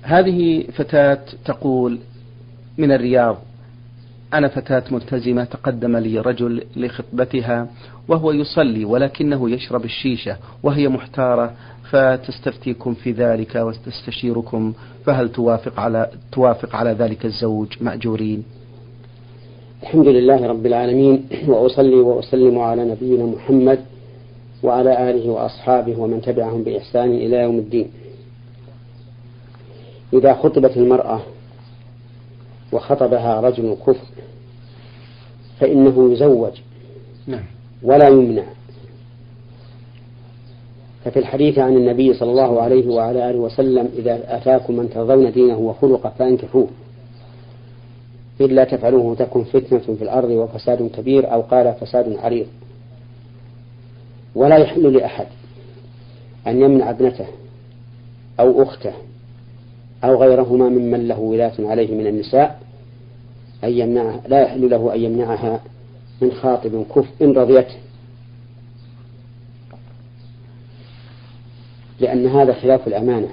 هذه فتاة تقول من الرياض: أنا فتاة ملتزمة، تقدم لي رجل لخطبتها وهو يصلي ولكنه يشرب الشيشة وهي محتارة، فتستفتيكم في ذلك وتستشيركم، فهل توافق على ذلك الزوج مأجورين؟ الحمد لله رب العالمين، وأصلي وأسلم على نبينا محمد وعلى آله وأصحابه ومن تبعهم بإحسان إلى يوم الدين. إذا خطبت المرأة وخطبها رجل كفر فإنه يزوج ولا يمنع. ففي الحديث عن النبي صلى الله عليه وعلى آله وسلم: إذا أتاكم من ترضون دينه وخلقه فانكحوه، إلا تفعلوه تكن فتنة في الأرض وفساد كبير، أو قال فساد عريض. ولا يحل لأحد أن يمنع ابنته أو أخته أو غيرهما ممن له ولاة عليه من النساء أن يمنعها، لا يحل له أن يمنعها من خاطب كفء إن رضيته، لأن هذا خلاف الأمانة.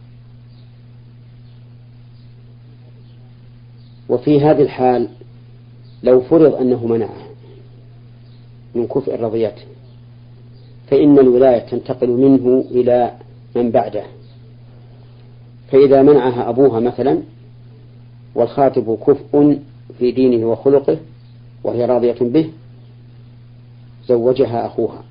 وفي هذه الحال لو فرض أنه منعها من كفء رضيته فإن الولاية تنتقل منه إلى من بعده. فإذا منعها أبوها مثلا والخاطب كفء في دينه وخلقه وهي راضية به، زوجها أخوها،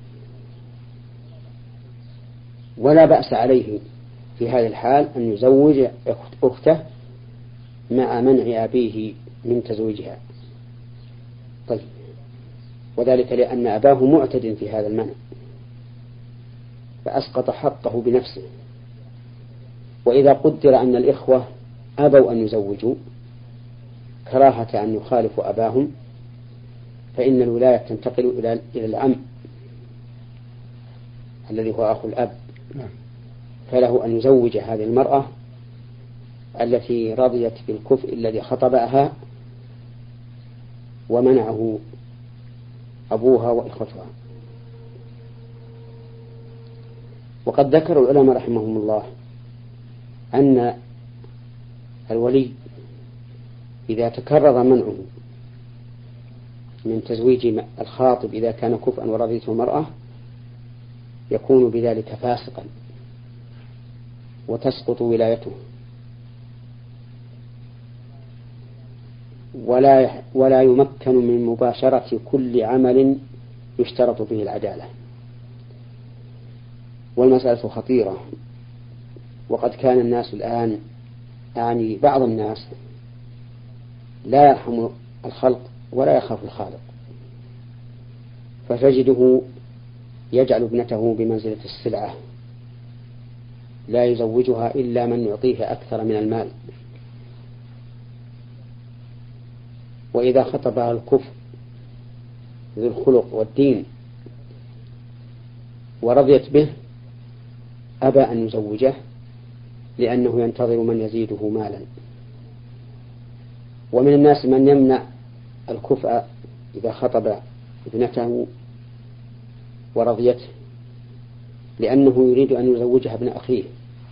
ولا بأس عليه في هذه الحال أن يزوج أخته مع منع أبيه من تزويجها. طيب، وذلك لأن أباه معتد في هذا المنع فأسقط حقه بنفسه. وإذا قدر أن الإخوة أبوا أن يزوجوا كراهة أن يخالفوا أباهم فإن الولاية تنتقل إلى العم الذي هو أخو الأب، فله أن يزوج هذه المرأة التي رضيت بالكفء الذي خطبها ومنعه أبوها وإخوتها. وقد ذكر العلماء رحمهم الله أن الولي إذا تكرر منعه من تزويج الخاطب إذا كان كفءا ورضيته المرأة يكون بذلك فاسقا وتسقط ولايته، ولا يمكن من مباشرة كل عمل يشترط به العدالة. والمسألة خطيرة، وقد كان الناس الآن، يعني بعض الناس، لا يرحم الخلق ولا يخاف الخالق، فتجده يجعل ابنته بمنزلة السلعة، لا يزوجها إلا من يعطيه أكثر من المال. وإذا خطبها الكفء ذو الخلق والدين ورضيت به أبى أن يزوجه لأنه ينتظر من يزيده مالا. ومن الناس من يمنع الكفء إذا خطب ابنته ورضيته لأنه يريد أن يزوجها ابن أخيه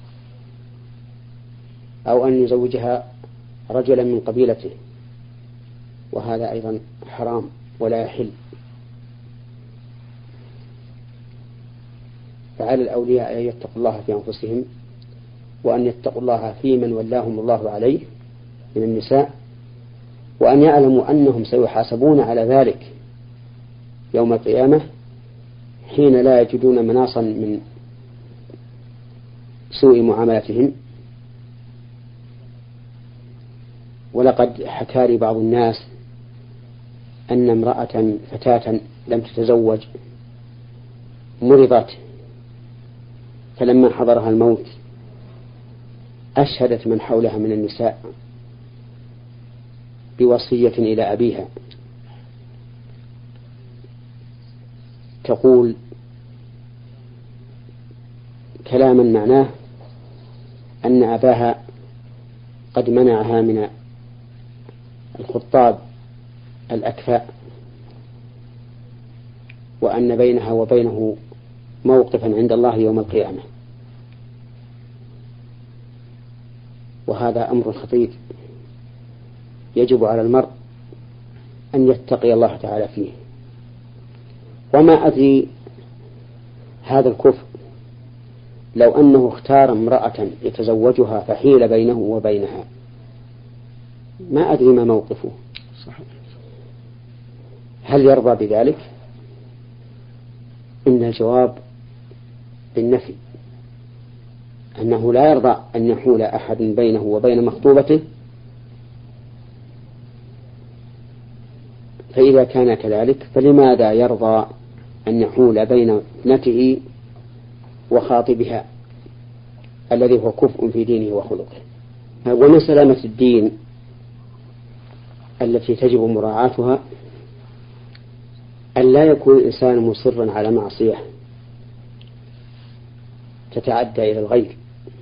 أو أن يزوجها رجلا من قبيلته، وهذا أيضا حرام ولا يحل. فعلى الأولياء أن يتقوا الله في أنفسهم وأن يتقوا الله في من ولاهم الله عليه من النساء، وأن يعلموا أنهم سيحاسبون على ذلك يوم القيامة حين لا يجدون مناصا من سوء معاملتهم. ولقد حكى لي بعض الناس أن امرأة فتاة لم تتزوج مرضت، فلما حضرها الموت أشهدت من حولها من النساء بوصية إلى أبيها تقول كلاما معناه أن أباها قد منعها من الخطاب الأكفاء، وأن بينها وبينه موقفا عند الله يوم القيامة. وهذا أمر خطير يجب على المرء أن يتقي الله تعالى فيه. وما أدري هذا الكفر لو أنه اختار امرأة يتزوجها فحيل بينه وبينها، ما أدري ما موقفه. هل يرضى بذلك؟ إن الجواب بالنفي، أنه لا يرضى أن يحول أحد بينه وبين مخطوبته. فإذا كان كذلك فلماذا يرضى أن يحول بين ابنته وخاطبها الذي هو كفء في دينه وخلقه؟ ومن سلامة الدين التي تجب مراعاتها أن لا يكون الإنسان مصرا على معصية تتعدى إلى الغير،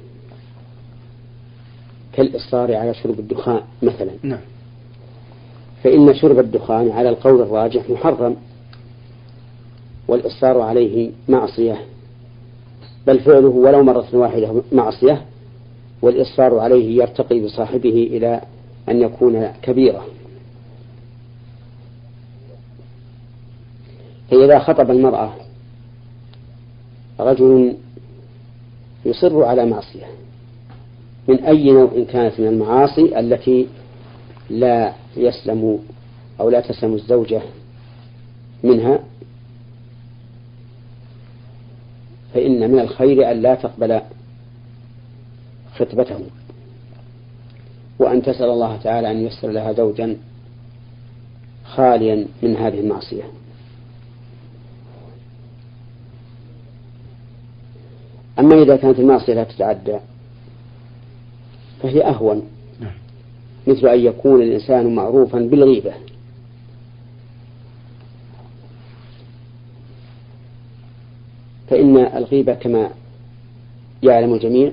كالإصرار على شرب الدخان مثلا. نعم. فإن شرب الدخان على القول الراجح محرم، والإصرار عليه معصية، بل فعله ولو مرة واحدة معصية، والإصرار عليه يرتقي بصاحبه إلى أن يكون كبيرة. فإذا خطب المرأة رجل يصر على معصية من أي نوع كانت من المعاصي التي لا يسلم أو لا تسلم الزوجة منها، فإن من الخير أن لا تقبل خطبته، وأن تسأل الله تعالى أن ييسر لها زوجا خاليا من هذه المعصية. أما إذا كانت المعصية لا تتعدى فهي أهون، مثل أن يكون الإنسان معروفا بالغيبة، فإن الغيبة كما يعلم الجميع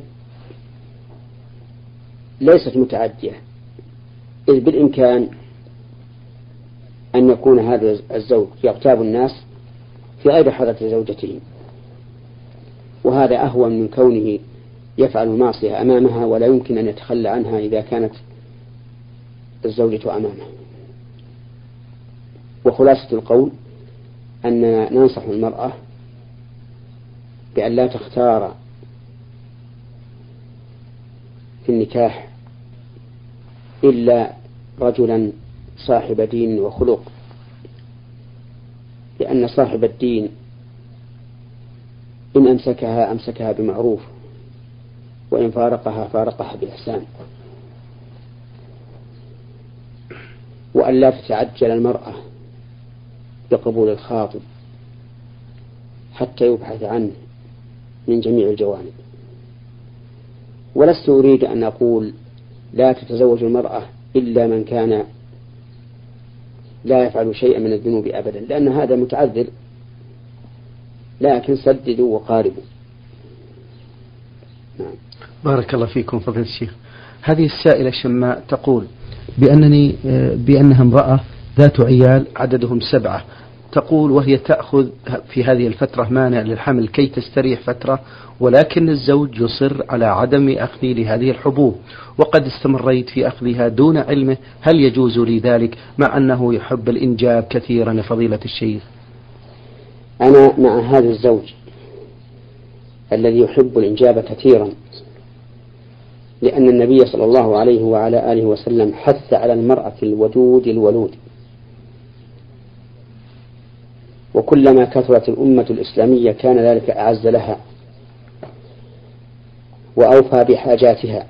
ليست متعدية، إذ بالإمكان أن يكون هذا الزوج يغتاب الناس في غير حضرة زوجته، وهذا أهون من كونه يفعل المعصية أمامها ولا يمكن أن يتخلى عنها إذا كانت الزوجة أمامه. وخلاصة القول أننا ننصح المرأة بأن لا تختار في النكاح إلا رجلا صاحب دين وخلق، لأن صاحب الدين إن أمسكها أمسكها بمعروف، وإن فارقها فارقها بإحسان. وأن لا تتعجل المرأة بقبول الخاطب حتى يبحث عنه من جميع الجوانب. ولست أريد أن أقول لا تتزوج المرأة إلا من كان لا يفعل شيئا من الذنوب أبدا، لأن هذا متعذر، لكن سددوا وقاربوا. نعم. بارك الله فيكم فضيلة الشيخ. هذه السائلة شماء تقول بأنها امرأة ذات عيال عددهم 7، تقول وهي تأخذ في هذه الفترة مانع للحمل كي تستريح فترة، ولكن الزوج يصر على عدم أخذي لهذه الحبوب، وقد استمريت في أخذها دون علمه، هل يجوز لي ذلك مع أنه يحب الإنجاب كثيرا يا فضيلة الشيخ؟ أنا مع هذا الزوج الذي يحب الإنجاب كثيرا، لأن النبي صلى الله عليه وعلى آله وسلم حث على المرأة الودود الولود، وكلما كثرت الأمة الإسلامية كان ذلك أعز لها وأوفى بحاجاتها.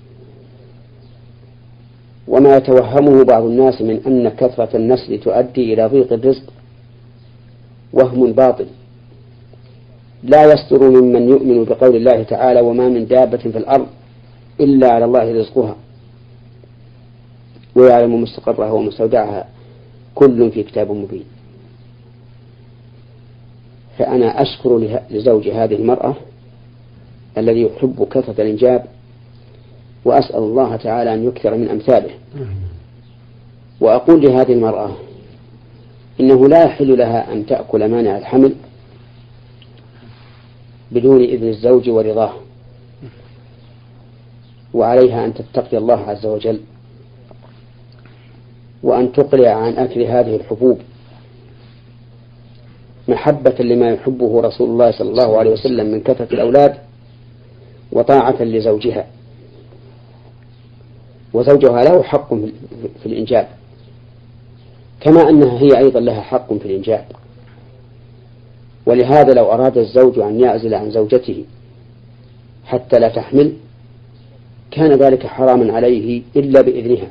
وما يتوهمه بعض الناس من أن كثرة النسل تؤدي إلى ضيق الرزق وهم باطل، لا يصدر ممن يؤمن بقول الله تعالى وما من دابة في الأرض إلا على الله رزقها ويعلم مستقرها ومستودعها كل في كتاب مبين. فأنا أشكر لزوج هذه المرأة الذي يحب كثرة الإنجاب، وأسأل الله تعالى أن يكثر من أمثاله. وأقول لهذه المرأة إنه لا يحل لها أن تأكل مانع الحمل بدون إذن الزوج ورضاه، وعليها أن تتقي الله عز وجل، وأن تقلع عن أكل هذه الحبوب محبة لما يحبه رسول الله صلى الله عليه وسلم من كثرة الأولاد وطاعة لزوجها. وزوجها له حق في الإنجاب، كما أنها هي أيضا لها حق في الإنجاب. ولهذا لو أراد الزوج أن يعزل عن زوجته حتى لا تحمل كان ذلك حراما عليه إلا بإذنها.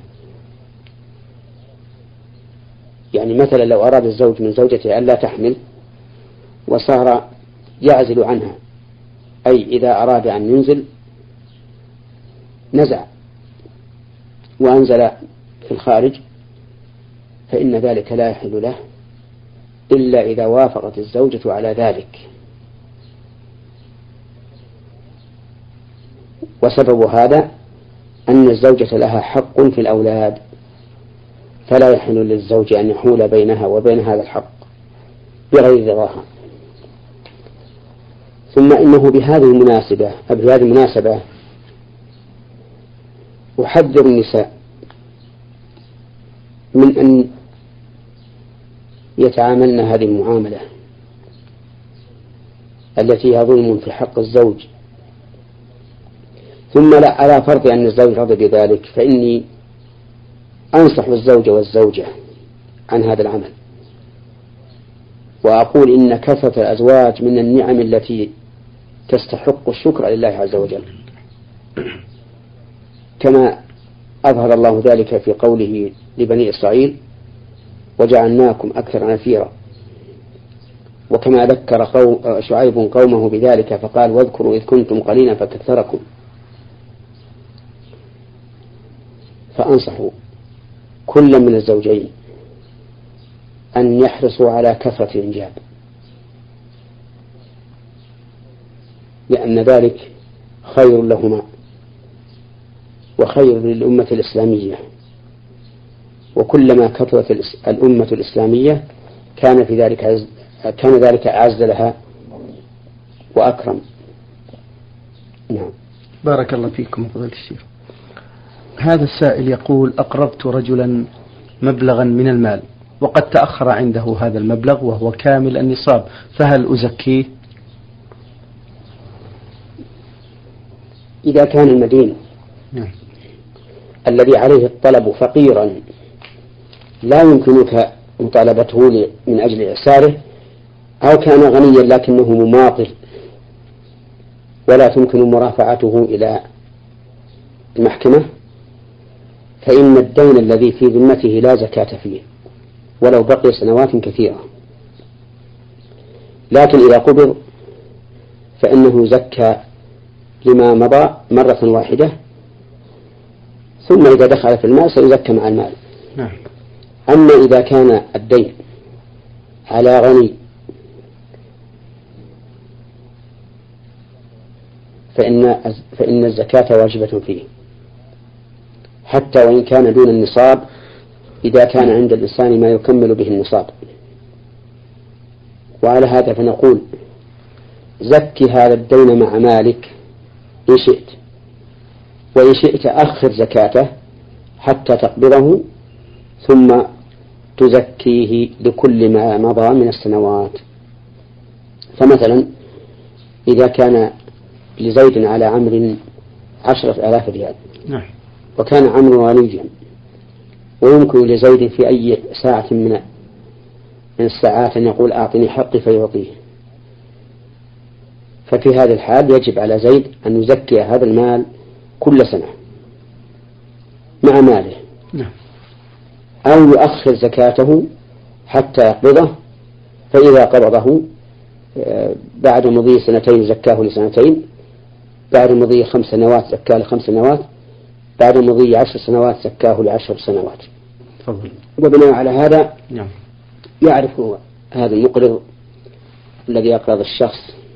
يعني مثلا لو أراد الزوج من زوجته أن لا تحمل وصار يعزل عنها، أي إذا أراد أن ينزل نزع وأنزل في الخارج، فإن ذلك لا يحل له إلا إذا وافقت الزوجة على ذلك. وسبب هذا أن الزوجة لها حق في الأولاد، فلا يحل للزوج أن يحول بينها وبين هذا الحق بغير رضاها. ثم إنه بهذه المناسبة أحذر النساء من أن يتعاملن هذه المعاملة التي هي ظلم في حق الزوج. ثم لا، على فرض أن الزوج رضي بذلك، فإني أنصح الزوج والزوجة عن هذا العمل، وأقول إن كثرة الأزواج من النعم التي تستحق الشكر لله عز وجل، كما أظهر الله ذلك في قوله لبني إسرائيل: وجعلناكم أكثر نفيرا. وكما ذكر شعيب قومه بذلك فقال: واذكروا إذ كنتم قليلا فكثركم. فأنصحوا كل من الزوجين أن يحرصوا على كثرة الإنجاب، لأن ذلك خير لهما وخير للأمة الإسلامية. وكلما كثرت الأمة الإسلامية كان ذلك أعز لها وأكرم. نعم. بارك الله فيكم فضيلة الشيخ. هذا السائل يقول: أقرضت رجلا مبلغا من المال وقد تأخر عنده هذا المبلغ وهو كامل النصاب، فهل أزكيه؟ إذا كان المدين الذي عليه الطلب فقيرا لا يمكنك مطالبته من أجل إعساره، أو كان غنيا لكنه مماطل ولا تمكن مرافعته إلى المحكمة، فإن الدين الذي في ذمته لا زكاة فيه ولو بقي سنوات كثيرة. لكن إذا قبض فإنه زكى لما مضى مرة واحدة، ثم إذا دخل في المال سيزكى مع المال. أما إذا كان الدين على غني فإن الزكاة واجبة فيه حتى وإن كان دون النصاب، إذا كان عند الإنسان ما يكمل به النصاب. وعلى هذا فنقول: زكي هذا الدين مع مالك إن شئت، وإن شئت أخر زكاته حتى تقبضه ثم تزكيه لكل ما مضى من السنوات. فمثلا إذا كان لزيد على عمرو 10,000 ريال وكان عمرو غنيا ويمكن لزيد في أي ساعة من الساعات أن يقول: أعطني حقي فيعطيه، ففي هذه الحال يجب على زيد أن يزكي هذا المال كل سنة مع ماله، أو يؤخر زكاته حتى يقبضه، فإذا قبضه بعد مضي 2 زكاه ل2، بعد مضي 5 سنوات زكاه ل5 سنوات، بعد مضي 10 سنوات زكاه ل10 سنوات. وبناء على هذا يعرف هذا المقرض الذي يقرض الشخص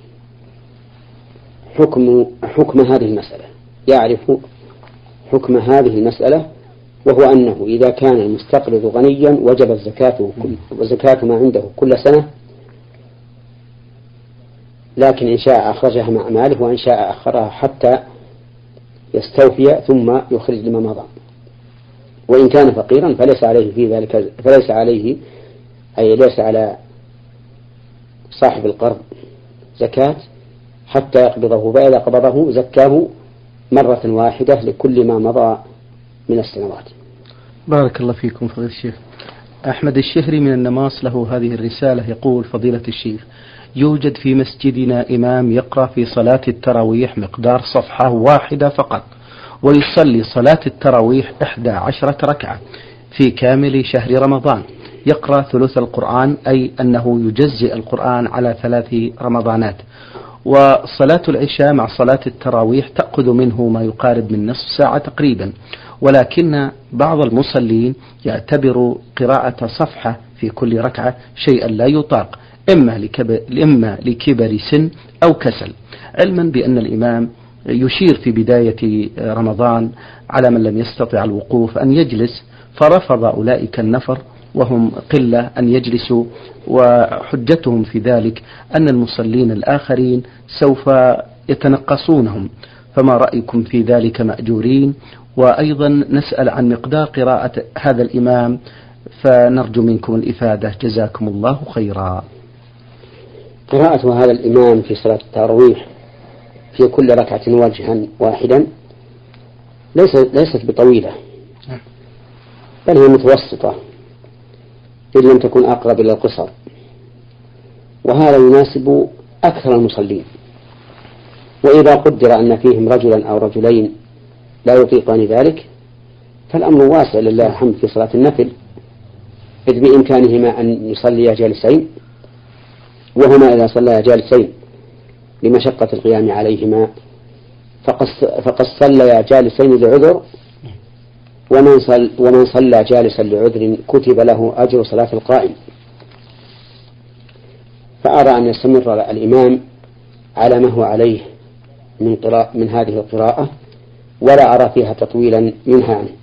حكم هذه المسألة، يعرف حكم هذه المسألة، وهو أنه إذا كان المستقرض غنيا وجبت زكاة ما عنده كل سنة، لكن إن شاء أخرجها مع ماله وإن شاء أخرها حتى يستوفي ثم يخرج لما مضى. وإن كان فقيرا فليس عليه في ذلك، فليس عليه أي ليس على صاحب القرض زكاة حتى يقبضه، فإذا قبضه زكاه مرة واحدة لكل ما مضى من السنوات. بارك الله فيكم فضيلة الشيخ. أحمد الشهري من النماص له هذه الرسالة، يقول: فضيلة الشيخ، يوجد في مسجدنا إمام يقرأ في صلاة التراويح مقدار صفحة واحدة فقط، ويصلي صلاة التراويح 11 ركعة في كامل شهر رمضان، يقرأ ثلث القرآن، أي أنه يجزئ القرآن على 3 رمضانات. وصلاة العشاء مع صلاة التراويح تأخذ منه ما يقارب من نصف ساعة تقريبا، ولكن بعض المصلين يعتبر قراءة صفحة في كل ركعة شيئا لا يطاق، إما لكبر سن أو كسل، علما بأن الإمام يشير في بداية رمضان على من لم يستطع الوقوف أن يجلس، فرفض أولئك النفر وهم قلة أن يجلسوا، وحجتهم في ذلك أن المصلين الآخرين سوف يتنقصونهم، فما رأيكم في ذلك مأجورين؟ وأيضا نسأل عن مقدار قراءة هذا الإمام، فنرجو منكم الإفادة، جزاكم الله خيرا. قراءة هذا الإمام في صلاة التراويح في كل ركعة وجها واحدا ليست بطويلة، بل هي متوسطة إن لم تكن أقرب إلى القصر، وهذا يناسب أكثر المصلين. وإذا قدر أن فيهم رجلا أو رجلين لا يطيقان ذلك فالأمر واسع لله الحمد في صلاة النفل، إذ بإمكانهما أن يصليا جالسين، وهما إذا صليا جالسين لمشقة القيام عليهما فقد صليا جالسين لعذر، ومن صلى جالسا لعذر كتب له أجر صلاة القائم. فأرى أن يستمر الإمام على ما هو عليه من هذه القراءة، ولا أرى فيها تطويلا منها عنه.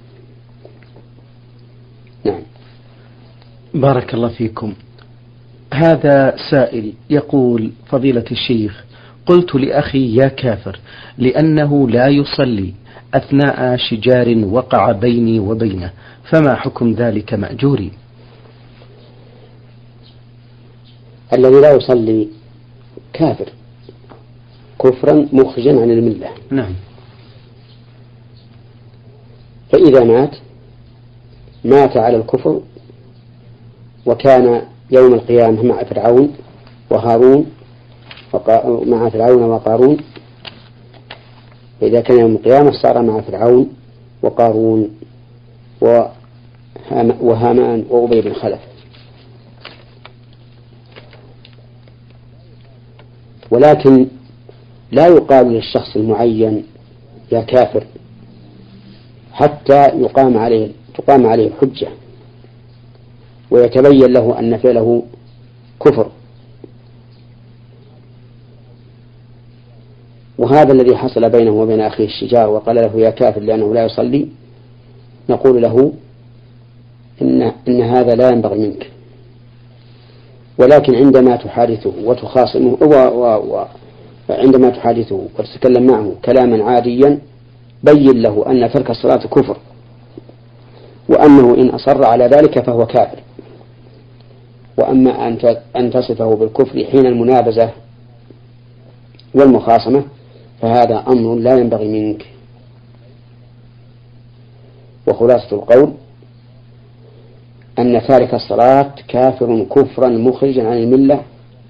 نعم. بارك الله فيكم. هذا سائل يقول: فضيلة الشيخ، قلت لأخي يا كافر لأنه لا يصلي أثناء شجار وقع بيني وبينه، فما حكم ذلك مأجوري؟ الذي لا يصلي كافر كفرا مخرجا عن الملة. نعم. فإذا مات على الكفر وكان يوم القيامة مع فرعون وهارون مع فرعون وقارون، فإذا كان يوم القيامة صار مع فرعون وقارون وهامان وأبي بن خلف. ولكن لا يقال للشخص المعين يا كافر حتى تقام عليه الحجة ويتبين له أن فعله كفر. وهذا الذي حصل بينه وبين أخيه الشجار وقال له يا كافر لأنه لا يصلي، نقول له إن هذا لا ينبغي منك، ولكن عندما تحادثه وتخاصمه وعندما تحادثه وتتكلم معه كلاما عاديا بين له أن ترك الصلاة كفر، وأنه إن أصر على ذلك فهو كافر. وأما أن تصفه بالكفر حين المنابزة والمخاصمة فهذا أمر لا ينبغي منك. وخلاصة القول أن تارك الصلاة كافر كفرا مخرجا عن الملة،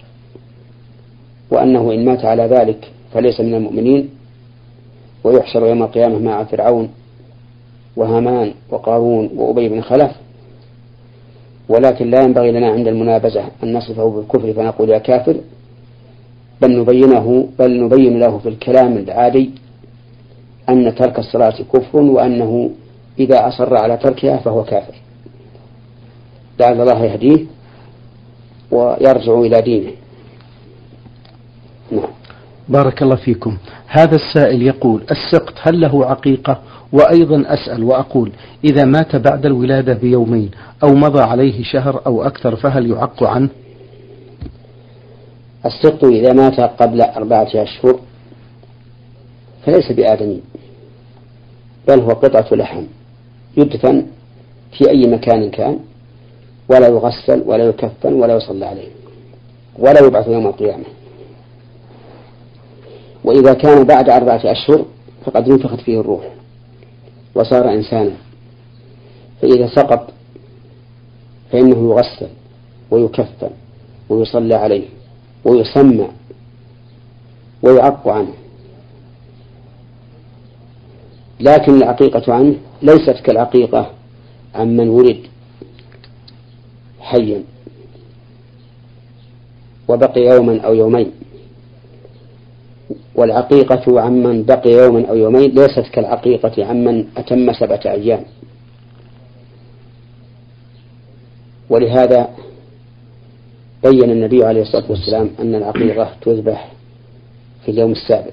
وأنه إن مات على ذلك فليس من المؤمنين، ويحشر يوم القيامة مع فرعون وهامان وقارون وأبي بن خلف. ولكن لا ينبغي لنا عند المنابزة أن نصفه بالكفر فنقول يا كافر، بل نبين له في الكلام العادي أن ترك الصلاة كفر، وأنه إذا أصر على تركها فهو كافر، لعل الله يهديه ويرجع إلى دينه. نعم. بارك الله فيكم. هذا السائل يقول: السقط هل له عقيقة؟ وأيضا أسأل وأقول: إذا مات بعد الولادة بيومين أو مضى عليه شهر أو أكثر فهل يعق عنه؟ السقط إذا مات قبل 4 أشهر فليس بآدمي، بل هو قطعة لحم يدفن في أي مكان كان، ولا يغسل ولا يكفن ولا يصلى عليه ولا يبعث يوم القيامة. وإذا كان بعد 4 أشهر فقد نفخت فيه الروح وصار إنسانا، فإذا سقط فإنه يغسل ويكفن ويصلى عليه ويسمى ويعق عنه. لكن العقيقة عنه ليست كالعقيقة عمن ولد حيا وبقي يوما أو يومين، والعقيقة عمن بقي يوما أو يومين ليست كالعقيقة عمن أتم 7 أيام. ولهذا بين النبي عليه الصلاة والسلام أن العقيقة تذبح في اليوم السابع.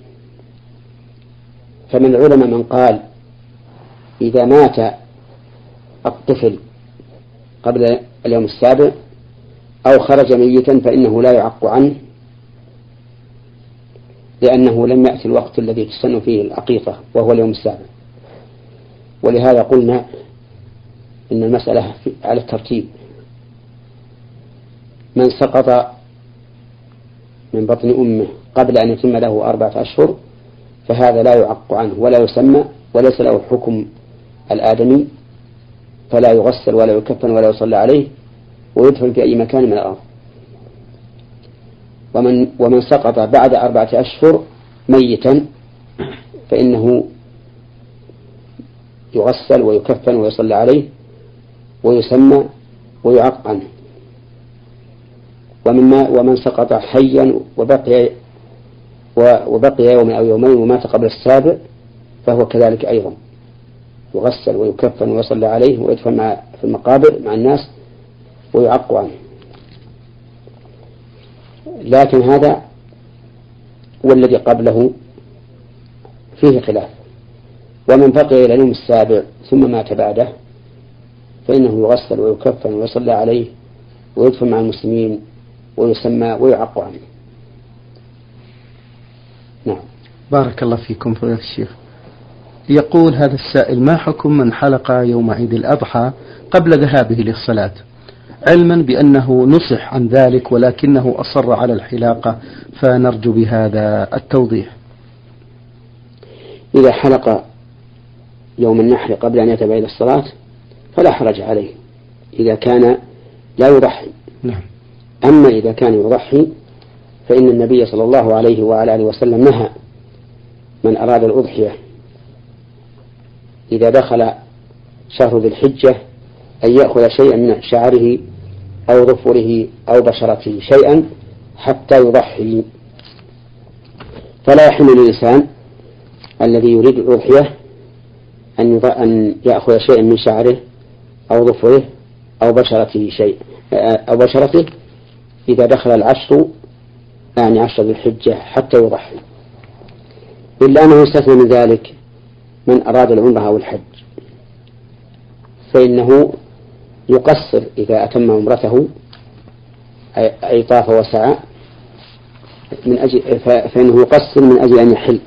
فمن العلماء من قال إذا مات الطفل قبل اليوم السابع أو خرج ميتا فإنه لا يعق عنه، لأنه لم يأتي الوقت الذي تسن فيه العقيقة وهو اليوم السابع. ولهذا قلنا إن المسألة على الترتيب: من سقط من بطن أمه قبل أن يتم له 4 أشهر فهذا لا يعق عنه ولا يسمى وليس له حكم الآدمي، فلا يغسل ولا يكفن ولا يصلى عليه ويدفن في أي مكان من الأرض. ومن سقط بعد 4 أشهر ميتا فإنه يغسل ويكفن ويصلى عليه ويسمى ويعق عنه. ومن سقط حيا وبقي يوم أو يومين ومات قبل السابع فهو كذلك أيضا يغسل ويكفن ويصلى عليه ويدفن في المقابر مع الناس ويعق عنه. لكن هذا والذي قبله فيه خلاف. ومن بقي إلى اليوم السابع ثم مات بعده فإنه يغسل ويكفن ويصلى عليه ويدفن مع المسلمين ويسمى ويعق عنه. نعم. بارك الله فيكم فضيلة الشيخ. يقول هذا السائل: ما حكم من حلق يوم عيد الأضحى قبل ذهابه للصلاة، علما بأنه نصح عن ذلك ولكنه أصر على الحلاقة، فنرجو بهذا التوضيح. إذا حلق يوم النحر قبل أن يذهب إلى الصلاة فلا حرج عليه إذا كان لا يضحي. نعم. أما إذا كان يضحي فإن النبي صلى الله عليه وعلى آله وسلم نهى من أراد الأضحية إذا دخل شهر ذي الحجة أن يأخذ شيئا من شعره أو ظفره أو بشرته شيئا حتى يضحي. فلا يحل للإنسان الذي يريد الأضحية أن يأخذ شيئا من شعره أو ظفره أو بشرته إذا دخل العشر، يعني 10 ذي الحجة، حتى يضحي، إلا أنه يستثنى من ذلك من أراد العمرة أو الحج، فإنه يقصر إذا أتم عمرته أي طاف وسعى فإنه يقصر من أجل أن يحل.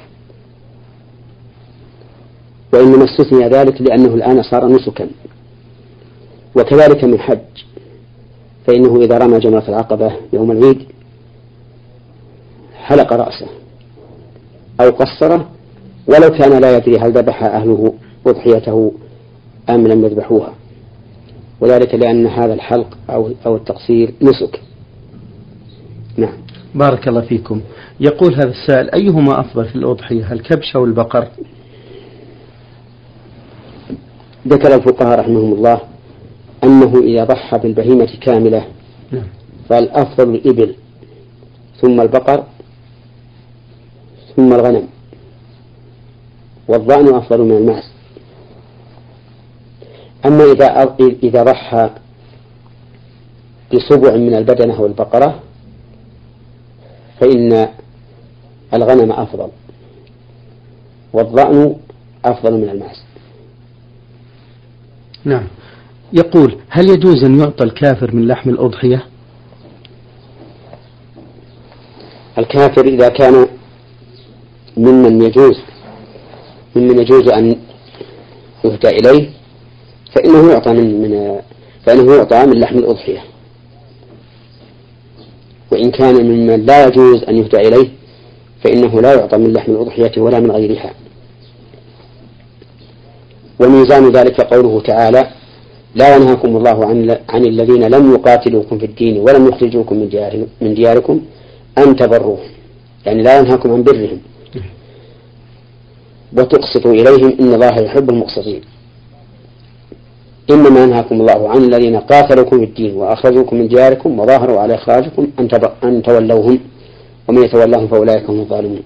وإنما استثني ذلك لأنه الآن صار نسكا. وكذلك من حج، فإنه إذا رمى جمرة العقبة يوم العيد حلق رأسه أو قصره ولو كان لا يدري هل ذبح أهله أضحيته أم لم يذبحوها، وذلك لأن هذا الحلق أو التقصير نسك. نعم. بارك الله فيكم. يقول هذا السائل: أيهما أفضل في الأضحية، الكبش أو البقر؟ ذكر الفقهاء رحمهم الله أنه إذا ضحى بالبهيمة كاملة فالأفضل الإبل ثم البقر ثم الغنم، والضأن أفضل من المعز. أما إذا ضحى بسبع من البدنة والبقرة فإن الغنم أفضل والضأن أفضل من المعز. نعم. يقول: هل يجوز أن يعطى الكافر من لحم الأضحية؟ الكافر إذا كان ممن يجوز ممن يجوز أن يهدى إليه فإنه يعطى من لحم الأضحية، وإن كان ممن لا يجوز أن يهدى إليه فإنه لا يعطى من لحم الأضحية ولا من غيرها. وميزان ذلك قوله تعالى: لا ينهاكم الله عن الذين لم يقاتلوكم في الدين ولم يخرجوكم من دياركم أن تبروهم، يعني لا ينهاكم عن برهم وتقسطوا إليهم إن الله يحب المقسطين. إنما ينهاكم الله عن الذين قاتلوكم في الدين وأخرجوكم من دياركم وظاهروا على إخراجكم أن تولوهم ومن يتولهم فأولئك هم الظالمون.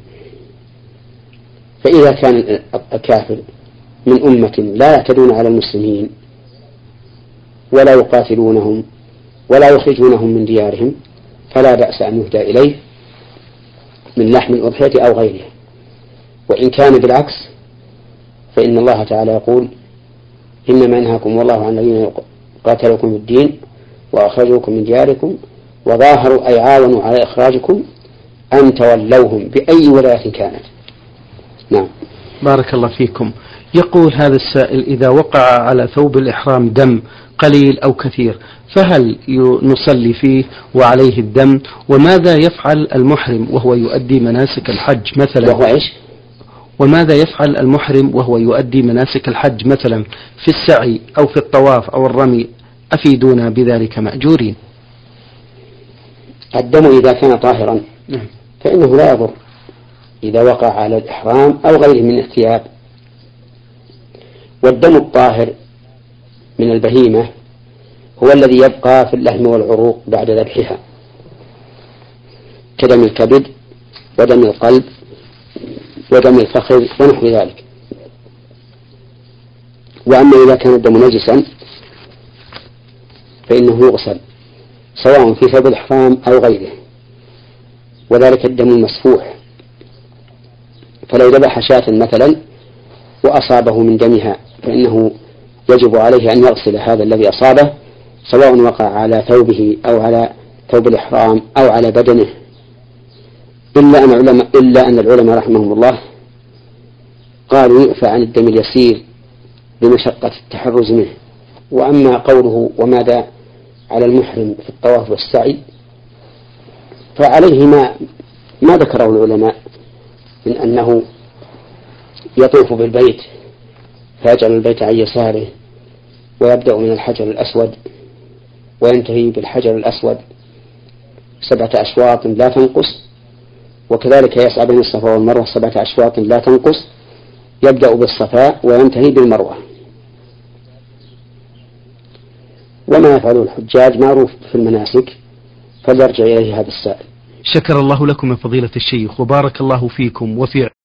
فإذا كان الكافر من أمة لا يعتدون على المسلمين ولا يقاتلونهم ولا يخرجونهم من ديارهم فلا بأس أن يهدى إليه من لحم الأضحية أو غيره. وإن كان بالعكس فإن الله تعالى يقول: إنما ينهاكم الله عن الذين قاتلوكم في الدين وأخرجوكم من دياركم وظاهروا أي عاونوا على إخراجكم أن تولوهم بأي ولاية كانت. نعم. بارك الله فيكم. يقول هذا السائل: إذا وقع على ثوب الإحرام دم قليل أو كثير فهل نصلي فيه وعليه الدم؟ وماذا يفعل المحرم وهو يؤدي مناسك الحج مثلا؟ وهو إيش؟ وماذا يفعل المحرم وهو يؤدي مناسك الحج مثلا في السعي أو في الطواف أو الرمي؟ أفيدونا بذلك مأجورين. الدم إذا كان طاهرا فإنه لا يضر إذا وقع على الإحرام أو غيره من الثياب. والدم الطاهر من البهيمة هو الذي يبقى في اللحم والعروق بعد ذبحها كدم الكبد ودم القلب ودم الفخذ ونحو ذلك. وأما إذا كان الدم نجسا فإنه يغسل سواء في ثوب الإحرام أو غيره، وذلك الدم المسفوح. فلو ذبح شاة مثلا وأصابه من دمها فإنه يجب عليه أن يغسل هذا الذي أصابه سواء وقع على ثوبه أو على ثوب الإحرام أو على بدنه، إلا أن العلماء رحمهم الله قالوا يعفى عن الدم اليسير بمشقة التحرز منه. وأما قوله وماذا على المحرم في الطواف والسعي فعليه ما ذكره العلماء من أنه يطوف بالبيت فيجعل البيت عن يساره ويبدأ من الحجر الأسود وينتهي بالحجر الأسود 7 أشواط لا تنقص، وكذلك يسعى بين الصفا والمروة 7 أشواط لا تنقص، يبدأ بالصفاء وينتهي بالمروة. وما يفعله الحجاج معروف في المناسك فليرجع إليه هذا السائل. شكر الله لكم يا فضيلة الشيخ وبارك الله فيكم وفي